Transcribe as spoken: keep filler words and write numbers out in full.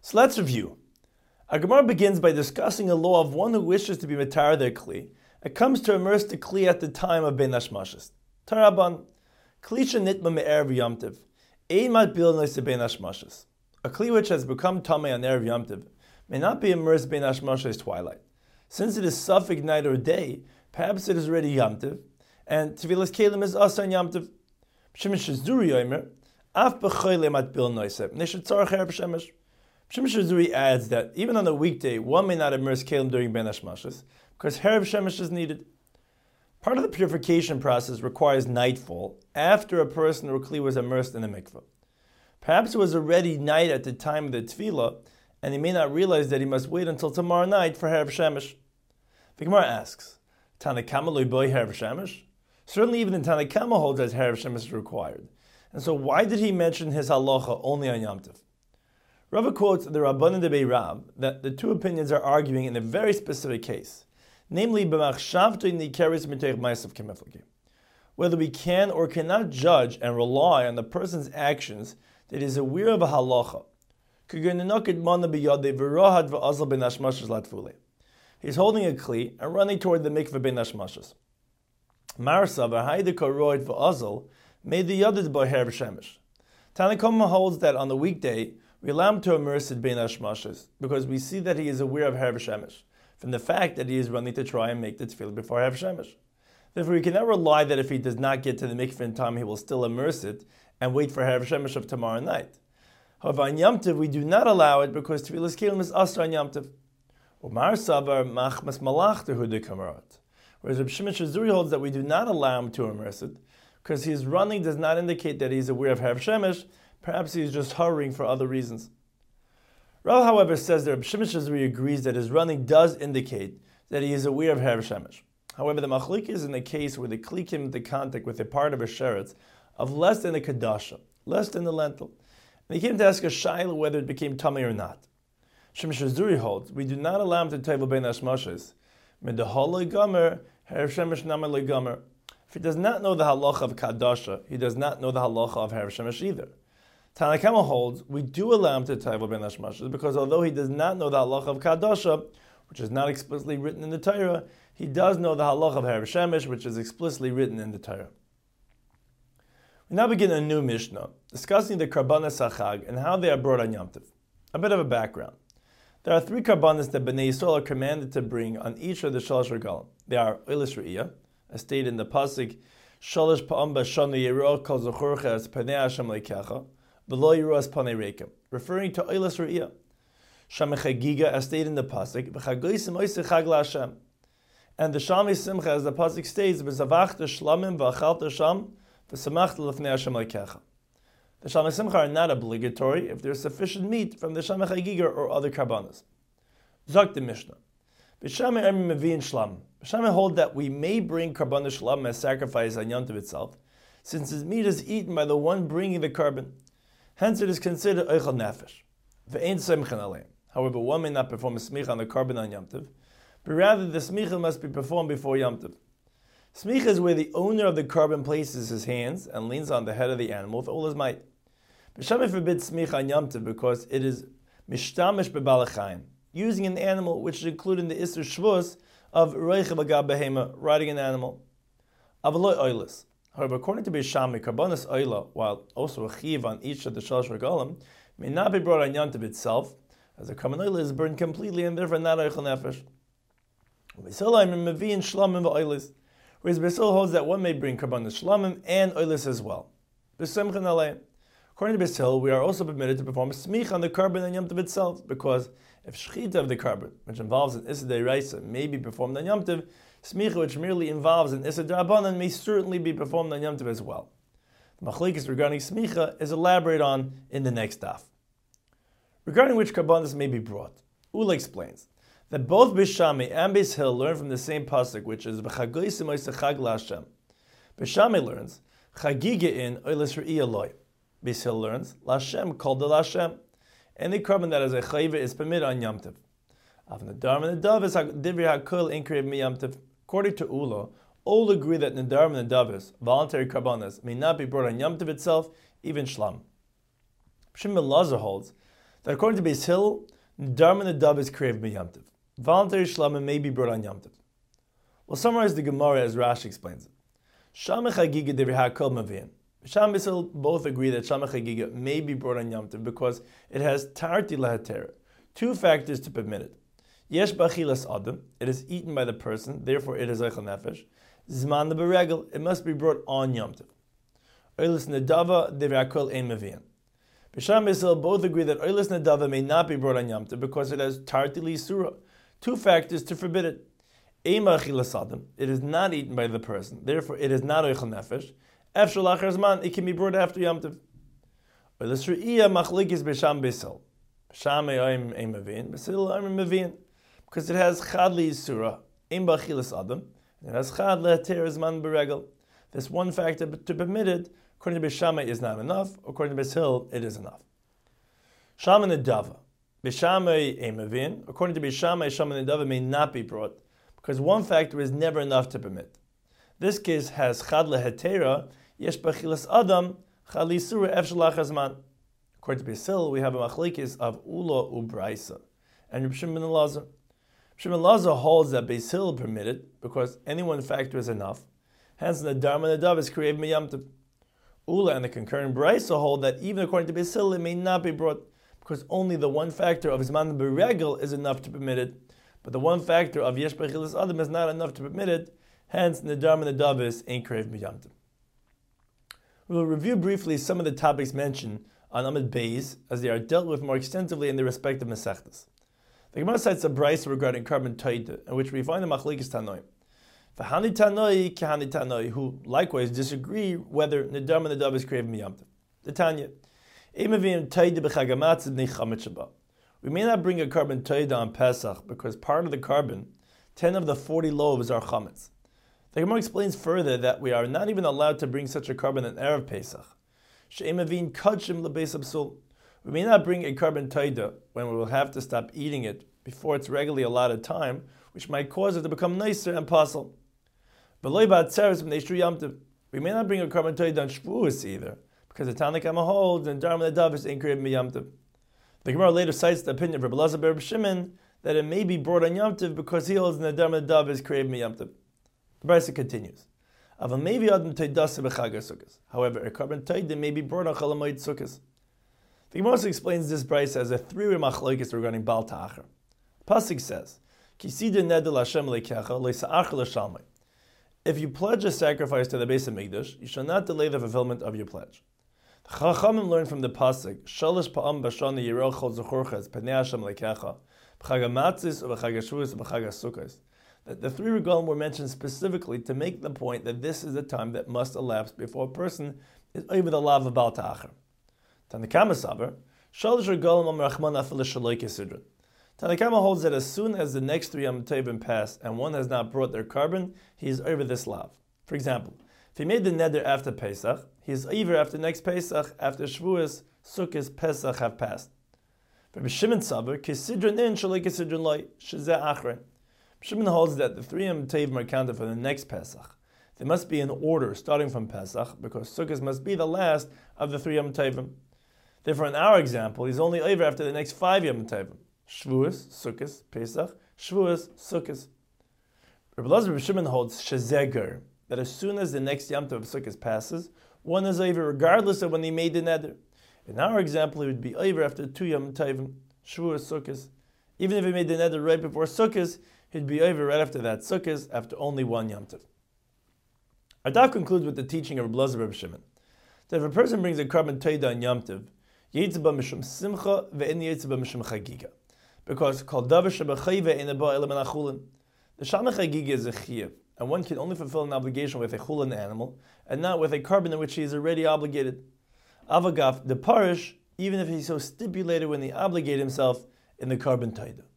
So let's review. Our Gemara begins by discussing a law of one who wishes to be matar their kli. It comes to immerse the kli at the time of bein hashmashes. Taraban, kli shenitma me'erev yomtiv, ein matbil noise bein hashmashes. A kli which has become tamei on erev yomtiv may not be immersed bein hashmashes twilight. Since it is suffix night or day, perhaps it is already yomtiv, and tevilas kelim is asa on yomtiv. Shemesh zuri yomer, af b'choyle matbil noise, neshet tzarach erev shemesh. Shemesh Zuri adds that even on a weekday, one may not immerse kelim during bein hashmashes because Erev Shemesh is needed. Part of the purification process requires nightfall after a person or kli was immersed in a mikveh. Perhaps it was already night at the time of the tefillah, and he may not realize that he must wait until tomorrow night for Erev Shemesh. The Gemara asks, Tanakama loy boy Erev Shemesh? Certainly even the Tanakama holds that Erev Shemesh is required. And so why did he mention his halacha only on Yom Tov? Rava quotes the Rabbanan Debei Rav that the two opinions are arguing in a very specific case, namely whether we can or cannot judge and rely on the person's actions that is aware of a halacha. He's holding a kli and running toward the mikveh bein hashmashes. Made the yadid by Erev Shemesh. Tanakama holds that on the weekday we allow him to immerse it bein hashmashes because we see that he is aware of Erev Shemesh from the fact that he is running to try and make the tefillah before Erev Shemesh. Therefore, we cannot rely that if he does not get to the mikveh in time, he will still immerse it and wait for Erev Shemesh of tomorrow night. However, on Yom Tov, we do not allow it because tefillas kelim is asra on Yom Tov. Umar savar machmas malach tehu de kamarat. Whereas Reb Shimon Shazuri holds that we do not allow him to immerse it because his running does not indicate that he is aware of Erev Shemesh. Perhaps he is just hurrying for other reasons. Rav, however, says that Reb Shimon Shazuri agrees that his running does indicate that he is aware of Erev Shemesh. However, the machlik is in a case where the kli came into contact with a part of a sheretz of less than a kadasha, less than the lentil. And he came to ask a shaila whether it became tamei or not. Shimon Shazuri holds, we do not allow him to tevel bein hashmashes. Medahol gomer, Erev Shemesh namar gomer. If he does not know the halacha of kadasha, he does not know the halacha of Erev Shemesh either. Tanakama holds we do allow him to tevel bein hashmashes because although he does not know the halacha of kadasha, which is not explicitly written in the Torah, he does know the halacha of Erev Shemesh, which is explicitly written in the Torah. We now begin a new Mishnah discussing the karbanas hachag and how they are brought on Yom Tov. A bit of a background. There are three karbanas that Bnei Yisrael are commanded to bring on each of the shalosh regalim. They are oilas re'iyah, as stated in the pasuk, shalosh pa'am b'shana yirah kol zechorcha es panei Hashem leikecha, v'lo yirah es panei rekem, referring to oilas re'iyah. Shamei chagiga, as stated in the pasuk, v'chagoysim oisei chag la'Hashem. And the Shamei Simcha, as the pasuk states, v'zavachta shlamim v'achalta sham v'samachta l'fnei Hashem leikecha. The Shamei Simcha are not obligatory if there is sufficient meat from the Shamei chagiga or other karbanas. Zok the Mishnah. B'Shamei emi mevi'in shlam. B'Shamei hold that we may bring karbanas shlam as sacrifice on Yom Tov itself, since his meat is eaten by the one bringing the carbon. Hence it is considered oichel nefesh. V'ein semchen alein. However, one may not perform a smicha on the carbon on Yom Tov, but rather the smicha must be performed before Yom Tov. Smicha is where the owner of the carbon places his hands and leans on the head of the animal with all his might. B'Shamei forbids smicha on Yom Tov because it is mishtamish b'balachayim, using an animal which is included in the Isser Shvus of Reicha B'Gab Behema, riding an animal. Avaloi oilis. However, according to B'Shamei, karbanas oila, while also a chiv on each of the shalosh regalim, may not be brought on Yom Tov itself, as the carbon oila is burned completely and therefore not oichel nefesh. Whereas Beisol holds that one may bring karbanas shlamim and oilis as well. According to Beisol, we are also permitted to perform a smich on the carbon on Yom Tov itself, because if shechita of the carbon, which involves an issa deiraisa, may be performed on Yom Tov, smicha, which merely involves an issa d'Rabbanan, may certainly be performed on Yom Tov as well. The machlekes regarding smicha is elaborated on in the next daf. Regarding which karbanas may be brought, Ula explains that both B'Shamei and Beis Hill learn from the same pasuk, which is v'chagoysim oisei chag la'Hashem. B'Shamei learns chagiga in oilas re'iyah loy. Beis Hill learns la'Hashem called the la'Hashem. Any carbon that is a chayva is permitted on Yom Tov. Av nadar v'nadav is divri hakol inkriv mi Yom Tov. According to Ula, all agree that nadar v'nadav, voluntary karbanas, may not be brought on Yom Tov itself, even shlam. Shimon ben Lazar holds that according to Beis Hill, Darman the Dove is craved by Yom Tov. Voluntary shlamim may be brought on Yom Tov. We'll summarize the Gemara as Rashi explains it. Shamach Hagiga Devri HaKol Mavian. Sham Beis Hill both agree that Shamach Hagiga may be brought on Yom Tov because it has Tarti Lahatera, two factors to permit it. Yesh Bachilas Adam, it is eaten by the person, therefore it is Eichel Nefesh. Zman the Beregel, it must be brought on Yom Tov. Oilis Nedava Devri HaKol Ein Mavian. Bisham Beis Hill both agree that Oilis Nedava may not be brought on Yom Tov because it has Tarti Lisura, two factors to forbid it. Eima Achilas Adam, it is not eaten by the person, therefore it is not Eichel Nefesh. After Lachar Zman, it can be brought after Yom Tov. Oilis Re'iyah Machlikis Bisham Beis Hill. Bisham Ein Mavin, Beis Hill Ein Mavin. Because it has Chad Li'Yisura, Ein B'Achilas Adam, and it has Chad Le'Heter Zman Beregel. This one factor to permit it, according to Beis Shammai, is not enough. According to Beis Hill, it is enough. Shama Nedava. Beis Shammai Ein Mavin. According to Beis Shammai, Shama Nedava may not be brought, because one factor is never enough to permit. This case has Chad Le'Hetera, Yesh B'Achilas Adam, Chad Li'Yisura, Ef Shalach Hazman. According to Beis Hill, we have a machlekes of Ula Ubraisa and Reb Shimon ben Elazar. Shimon Lazar holds that Beis Hill permitted because any one factor is enough. Hence, the Darman Nadav is created Yom Tov. Ula and the concurrent Brisa hold that even according to Beis Hill, it may not be brought because only the one factor of Zman Beregel is enough to permit it, but the one factor of Yesh B'Achilas Adam is not enough to permit it. Hence, the Darman Nadav is ain't created Yom Tov. We will review briefly some of the topics mentioned on Amud Beis as they are dealt with more extensively in their respective Masechtas. The Gemara cites a brayso regarding carbon taida, in which we find the machlekes tanoim. V'hani tanoi kehani tanoi, who likewise disagree whether nedar and nadav is created miyam tov. The Tanya, emavim taida b'chagamatz b'nei chametz shaba. We may not bring a carbon taida on Pesach because part of the carbon, ten of the forty loaves, are chametz. The Gemara explains further that we are not even allowed to bring such a carbon on erev Pesach. She'emavim kachim lebeis absul. We may not bring a carbon taida when we will have to stop eating it before its regularly allotted time, which might cause it to become nicer and puzzle. We may not bring a carbon taida on Shavuos either, because the Tanna Kama holds and Darman Nadav is increased in Yom Tov. The Gemara later cites the opinion of Rabbi Elazar ben Shimon that it may be brought on Yom Tov because he holds that Darman Nadav is created in Yom Tov. The Brisa continues. However, a carbon taida may be brought on Chol Hamoed Sukkos. The Gemara also explains this brayso as a three-way machlokes regarding Baal Ta'achar. Pasuk says, "Kisida nedel Hashem leikecha leisa'achar l'shalmei." If you pledge a sacrifice to the Beis Hamikdash, you shall not delay the fulfillment of your pledge. The Chachamim learn from the pasuk, "Shalosh pa'am b'shana yirol chol zechorcha p'nei Hashem leikecha b'chag hamatzis u'b'chag haShavuos u'b'chag haSukkos," that the three regalim were mentioned specifically to make the point that this is the time that must elapse before a person is over the lav of Baal Ta'achar. Tanakama Saber, Shalosh Regalim Am Rachman Afil Shaloi Kesidron. Tanakama holds that as soon as the next three Yom Tovim pass and one has not brought their carbon, he is over this lav. For example, if he made the neder after Pesach, he is over after next Pesach, after Shavuos, Sukkot, Pesach have passed. For Shimon Saber, Kesidron in Shaloi Kesidron Loi, Shezeh Achron. Shimon holds that the three Yom Tovim are counted for the next Pesach. They must be in order starting from Pesach, because Sukkot must be the last of the three Yom Tovim. Therefore, in our example, he's only over after the next five Yom Tovim: Shavuos, Sukkot, Pesach, Shavuos, Sukkot. Rabbi Elazar ben Shimon holds shezeger, that as soon as the next Yom Tov of Sukkot passes, one is over regardless of when he made the neder. In our example, he would be over after two Yom Tovim, Shavuos, Sukkot. Even if he made the neder right before Sukkot, he'd be over right after that Sukkot, after only one Yom Tov. Our daf concludes with the teaching of Rabbi Elazar ben Shimon that if a person brings a carbon taida on Yom Tov, Yetzba mishum simcha ve'en yetzba mishum chagiga, because kol davar shebachayve ein ba elam achulin. The shama chagiga is a chiyuv, and one can only fulfill an obligation with a chulin animal, and not with a carbon in which he is already obligated. Avagaf the parish, even if he so stipulated when he obligated himself in the carbon taida.